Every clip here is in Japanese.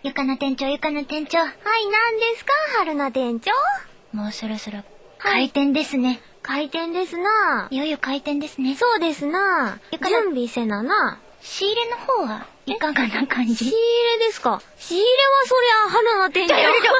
ゆかな店長、ゆかな店長。はい、 何ですか、春菜店長。 もうそろそろ開店ですね。 開店ですな。 いよいよ開店ですね。 そうですな。準備せなな。 仕入れの方はいかがな感じ？ 仕入れですか。仕入れはそりゃ春菜店長。あれ、ゆかな店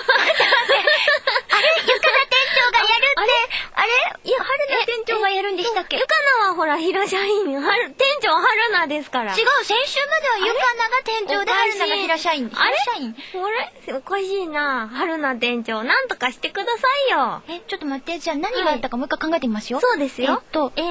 長がやるって。 あれいや、春菜店長がやるんでしたっけ？ ゆかなはほら、平社員。店長春菜ですから。 違う、先週まではゆかなが店長で春菜が平社員。 あれおかしいな。春菜店長、なんとかしてくださいよ。 ちょっと待って、じゃあ何があったかもう一回考えてみますよ。 そうですよ。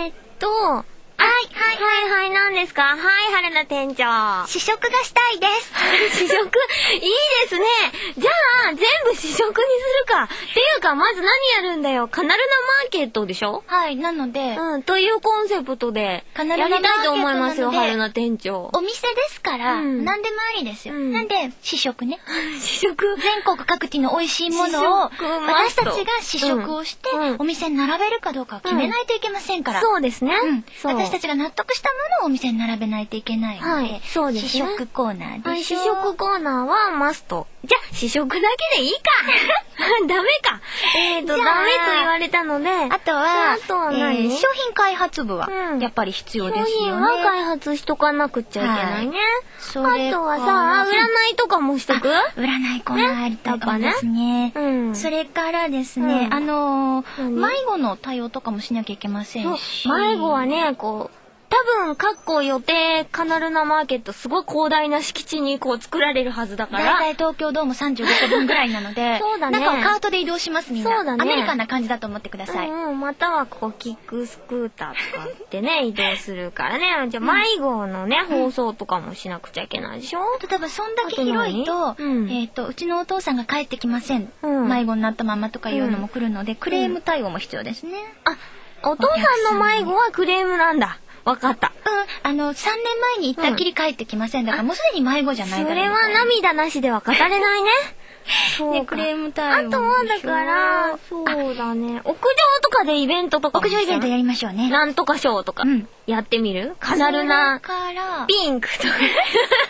はい、何ですか？はい、春菜店長。 試食がしたいです。 試食いいですね。じゃあ、全部試食にするか。っていうか、まず何やるんだよ。カナルナマーケットでしょ？ はい、なので。 というコンセプトで、やりたいと思いますよ、春菜店長。 お店ですから、何でもありですよ。なんで、試食ね。 試食。 全国各地の美味しいものを、私たちが試食をして、お店に並べるかどうかを決めないといけませんから。 そうですね。 私たちが納得したものをお店に並べないといけないので、 そうですね。 試食コーナーでしょ。 試食コーナーはマスト。じゃあ、試食だけでいいか。ダメか。ダメと言われたので、 あとは何？ 商品開発部は、やっぱり必要ですよね。 商品は開発しとかなくっちゃいけないね。あとはさ、占いとかもしとく？ 占いコーナーありたかですね。それからですね、迷子の対応とかもしなきゃいけませんし。 迷子はね、多分、予定カナルナマーケットすごい広大な敷地に作られるはずだから。 だいたい東京ドーム35個分ぐらいなので、 そうだね。 中をカートで移動しますみんな。そうだね。アメリカンな感じだと思ってください。 またはキックスクーターとかってね、移動するからね。じゃあ、迷子のね、放送とかもしなくちゃいけないでしょ？ 例えば、そんだけ広いと、うちのお父さんが帰ってきません。迷子になったままとかいうのも来るので、クレーム対応も必要ですね。 お父さんの迷子はクレームなんだ。わかった。 3年前に行ったっきり帰ってきません。だからもうすでに迷子じゃないだろう。 それは涙なしでは語れないね。 そうか。クレーム対応。 あとはだから、そうだね。屋上とかでイベントとか。 屋上イベントやりましょうね。 なんとかショーとか。やってみる？カナルナピンクとか。ダメか。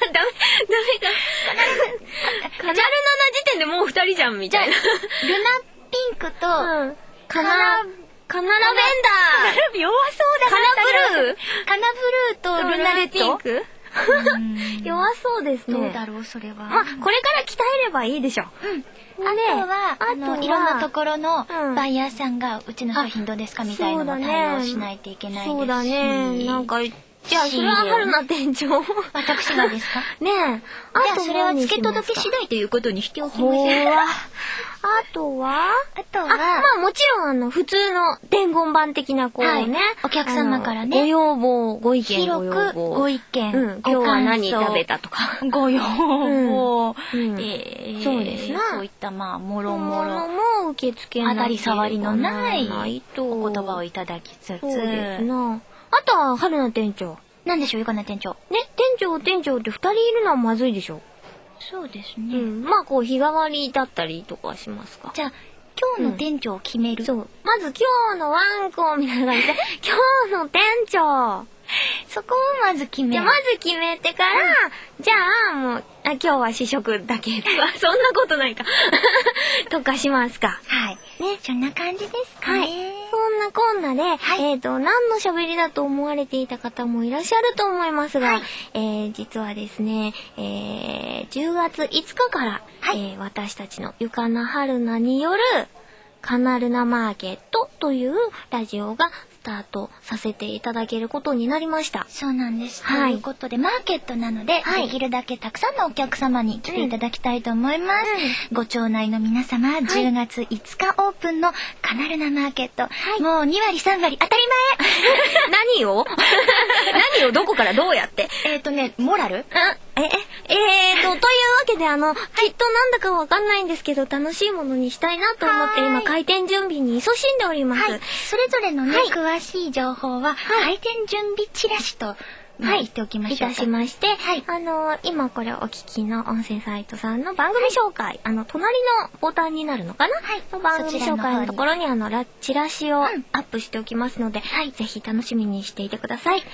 カナルナの時点でもう2人じゃんみたいな。 ルナピンクと、 カナラベンダー。 弱そうだな。 カナブルーとルナレット。 ピンク弱そうですね。 どうだろう、それは。 これから鍛えればいいでしょ。 あとは、いろんなところのバイヤーさんが、うちの商品どうですかみたいなのも対応しないといけないですし。 そうだね。じゃあ、それは春菜店長。 私がですか？ ねえ。 あとそれは付け届け次第ということにしておきましょう。 あとは、もちろん、普通の伝言板的なお客様からね。 ご要望、ご意見、 広くご意見。 今日は何食べたとか。 ご要望。 そうですな。 そういったもろもろも受け付けない。 当たり障りのないお言葉をいただきつつ。 そうですな。あとは、春菜店長。 なんでしょう、ゆかな店長。 ね、店長って2人いるのはまずいでしょ。 そうですね。 日替わりだったりとかしますか。 じゃあ、今日の店長を決める。 そう。まず今日のワンコみたいな感じで、今日の店長。 そこをまず決める。 じゃあまず決めてから、じゃあもう、今日は試食だけとか、そんなことないか。とかしますか。 はい。ね、そんな感じですかね。 そんなこんなで、何の喋りだと思われていた方もいらっしゃると思いますが、実はですね、10月5日から、私たちのゆかなはるなによるカナルナマーケットというラジオがスタートさせていただけることになりました。 そうなんです。ということで、マーケットなので、できるだけたくさんのお客様に来ていただきたいと思います。ご町内の皆様、10月5日オープンのカナルナマーケット。もう2割3割当たり前何をどこからどうやってモラルというわけできっとなんだかわかんないんですけど、楽しいものにしたいなと思って今開店準備に勤しんでおります。 それぞれのね、詳しい情報は、開店準備チラシと、言っておきましょうか。 いたしまして、今これお聞きの音声サイトさんの番組紹介、隣のボタンになるのかな、番組紹介のところにチラシをアップしておきますので、ぜひ楽しみにしていてください。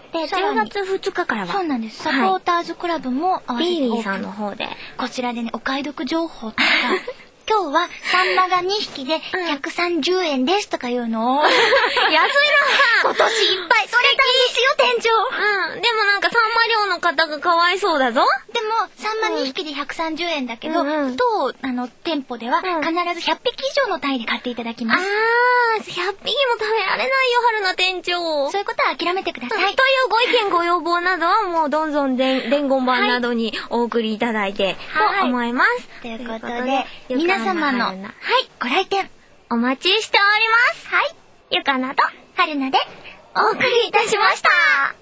で、10月2日からは。 そうなんです。サポーターズクラブも合わせてビービーさんの方で。 こちらでね、お買い得情報とか、今日はサンマが2匹で130円ですとかいうのを、 安いな今年いっぱい取れたんですよ、店長。 でもなんかサンマ漁の方がかわいそうだぞ。 でも、サンマ2匹で130円だけど、当、店舗では必ず100匹以上の単位で買っていただきます。 100匹も食べられないよ、春菜店長。 そういうことは諦めてください。 というご意見ご要望などはもうどんどん伝言板などにお送りいただいてと思います。 ということで、皆様の、ご来店、 お待ちしております。 はい。 ゆかなと春菜でお送りいたしました。